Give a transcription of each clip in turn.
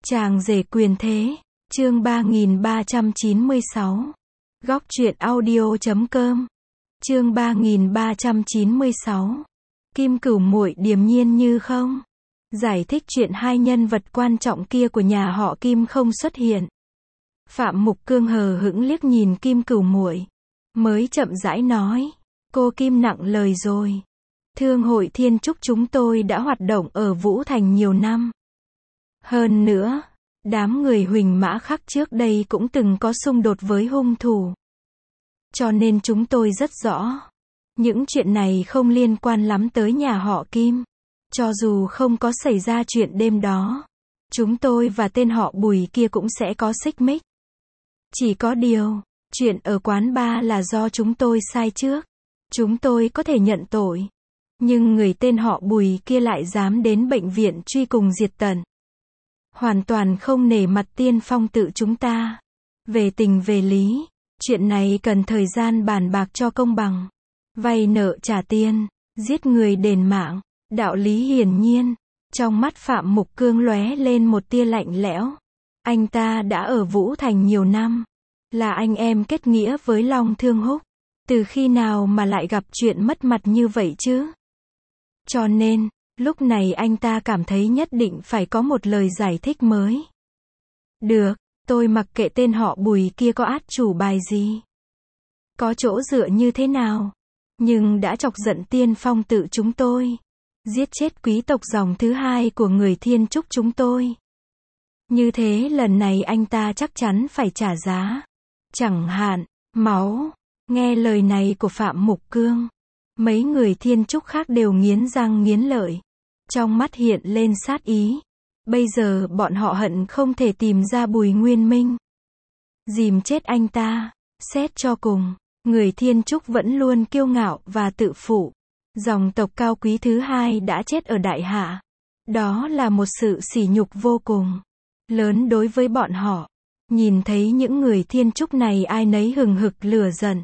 Chàng rể quyền thế, chương 3396. Góc truyện audio.com. Chương 3396. Kim Cửu muội điềm nhiên như không. Giải thích chuyện hai nhân vật quan trọng kia của nhà họ Kim không xuất hiện. Phạm Mục Cương hờ hững liếc nhìn Kim Cửu muội, mới chậm rãi nói, cô Kim nặng lời rồi. Thương hội Thiên Trúc chúng tôi đã hoạt động ở Vũ Thành nhiều năm. Hơn nữa, đám người Huỳnh Mã Khắc trước đây cũng từng có xung đột với hung thủ. Cho nên chúng tôi rất rõ, những chuyện này không liên quan lắm tới nhà họ Kim. Cho dù không có xảy ra chuyện đêm đó, chúng tôi và tên họ Bùi kia cũng sẽ có xích mích. Chỉ có điều, chuyện ở quán bar là do chúng tôi sai trước. Chúng tôi có thể nhận tội. Nhưng người tên họ Bùi kia lại dám đến bệnh viện truy cùng diệt tận. Hoàn toàn không nể mặt Tiên Phong tự chúng ta. Về tình về lý, chuyện này cần thời gian bàn bạc cho công bằng. Vay nợ trả tiền, giết người đền mạng, đạo lý hiển nhiên. Trong mắt Phạm Mục Cương lóe lên một tia lạnh lẽo. Anh ta đã ở Vũ Thành nhiều năm, là anh em kết nghĩa với Long Thương Húc. Từ khi nào mà lại gặp chuyện mất mặt như vậy chứ? Cho nên, lúc này anh ta cảm thấy nhất định phải có một lời giải thích mới. Được, tôi mặc kệ tên họ Bùi kia có át chủ bài gì, có chỗ dựa như thế nào, nhưng đã chọc giận Tiên Phong tự chúng tôi, giết chết quý tộc dòng thứ hai của người Thiên Trúc chúng tôi. Như thế lần này anh ta chắc chắn phải trả giá. Chẳng hạn, máu. Nghe lời này của Phạm Mục Cương, mấy người Thiên Trúc khác đều nghiến răng nghiến lợi. Trong mắt hiện lên sát ý. Bây giờ bọn họ hận không thể tìm ra Bùi Nguyên Minh, dìm chết anh ta. Xét cho cùng, người Thiên Trúc vẫn luôn kiêu ngạo và tự phụ. Dòng tộc cao quý thứ hai đã chết ở Đại Hạ. Đó là một sự sỉ nhục vô cùng lớn đối với bọn họ. Nhìn thấy những người Thiên Trúc này ai nấy hừng hực lửa giận,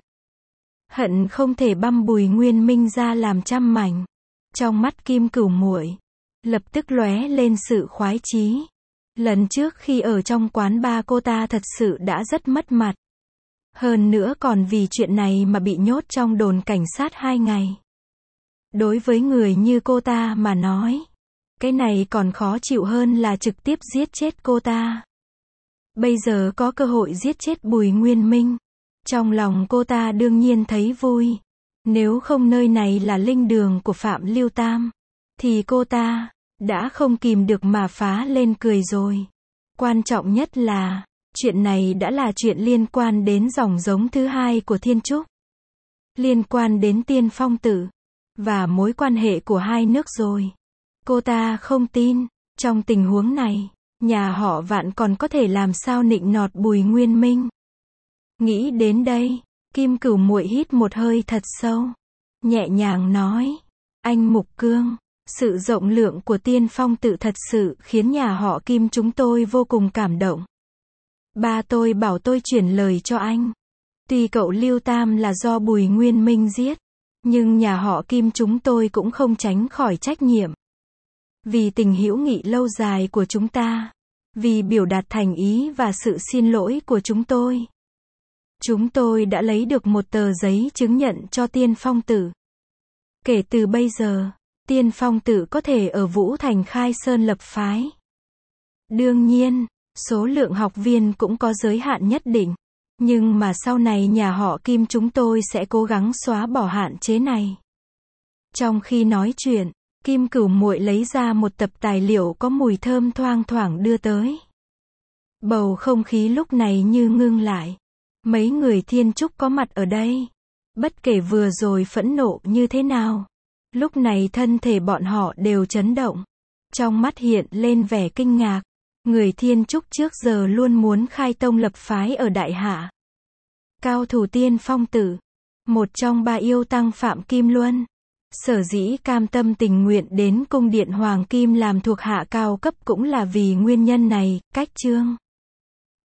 hận không thể băm Bùi Nguyên Minh ra làm trăm mảnh. Trong mắt Kim Cửu muội lập tức lóe lên sự khoái chí. Lần trước khi ở trong quán bar cô ta thật sự đã rất mất mặt. Hơn nữa còn vì chuyện này mà bị nhốt trong đồn cảnh sát 2 ngày. Đối với người như cô ta mà nói, cái này còn khó chịu hơn là trực tiếp giết chết cô ta. Bây giờ có cơ hội giết chết Bùi Nguyên Minh, trong lòng cô ta đương nhiên thấy vui. Nếu không nơi này là linh đường của Phạm Lưu Tam, thì cô ta đã không kìm được mà phá lên cười rồi. Quan trọng nhất là, chuyện này đã là chuyện liên quan đến dòng giống thứ hai của Thiên Trúc. Liên quan đến Tiên Phong tự, và mối quan hệ của hai nước rồi. Cô ta không tin, trong tình huống này, nhà họ Vạn còn có thể làm sao nịnh nọt Bùi Nguyên Minh. Nghĩ đến đây, Kim Cửu muội hít một hơi thật sâu, nhẹ nhàng nói, anh Mục Cương, sự rộng lượng của Tiên Phong tự thật sự khiến nhà họ Kim chúng tôi vô cùng cảm động. Ba tôi bảo tôi chuyển lời cho anh. Tuy cậu Lưu Tam là do Bùi Nguyên Minh giết, nhưng nhà họ Kim chúng tôi cũng không tránh khỏi trách nhiệm. Vì tình hữu nghị lâu dài của chúng ta, vì biểu đạt thành ý và sự xin lỗi của chúng tôi đã lấy được một tờ giấy chứng nhận cho Tiên Phong tự. Kể từ bây giờ, Tiên Phong tự có thể ở Vũ Thành khai sơn lập phái. Đương nhiên, số lượng học viên cũng có giới hạn nhất định. Nhưng mà sau này nhà họ Kim chúng tôi sẽ cố gắng xóa bỏ hạn chế này. Trong khi nói chuyện, Kim Cửu muội lấy ra một tập tài liệu có mùi thơm thoang thoảng đưa tới. Bầu không khí lúc này như ngưng lại. Mấy người Thiên Trúc có mặt ở đây, bất kể vừa rồi phẫn nộ như thế nào, lúc này thân thể bọn họ đều chấn động. Trong mắt hiện lên vẻ kinh ngạc. Người Thiên Trúc trước giờ luôn muốn khai tông lập phái ở Đại Hạ. Cao thủ Tiên Phong tự, một trong 3 yêu tăng Phạm Kim Luân, sở dĩ cam tâm tình nguyện đến cung điện Hoàng Kim làm thuộc hạ cao cấp cũng là vì nguyên nhân này. Cách chương